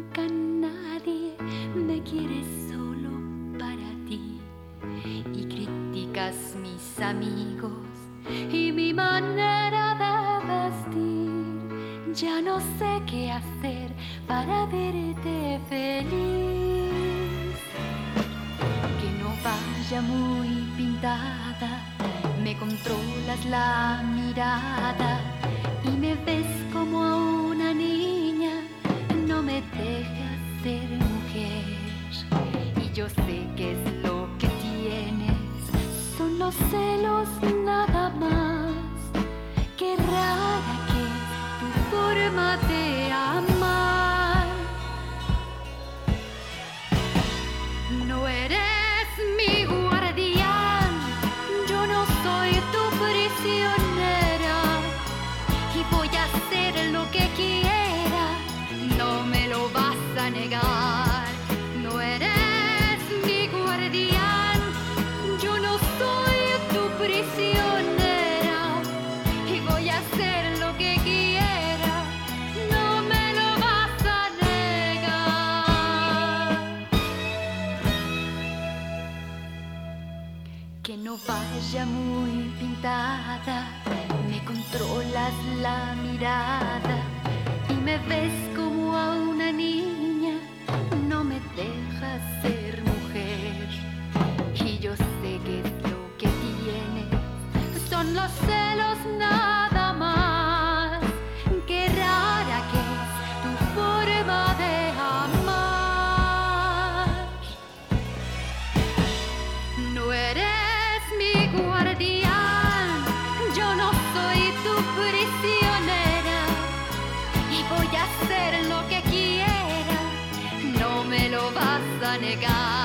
nunca nadie me quiere solo para ti. Y criticas mis amigos y mi manera de vestir. Ya no sé qué hacer para verte feliz. Que no vaya muy pintada, me controlas la mirada y me ves como a una niña, no me dejas ser mujer. Y yo sé que es lo que tienes, son los celos nada más. Qué rara que es tu forma de amar. No eres mi guardián, yo no soy tu prisionera y voy a hacer lo que quiera, no me lo vas a negar. No eres mi guardián, yo no soy tu prisionera y voy a hacer lo que quiera, no me lo vas a negar. Que no vaya muy pintada, me controlas la mirada y me ves como a una niña, no me dejas ser mujer. Y yo sé que es lo que tienes, son los celos nada más. Qué rara que es tu forma de amar. No eres mi guardián, yo no soy tu prisionera y voy a hacer lo que quiera, no me lo vas a negar.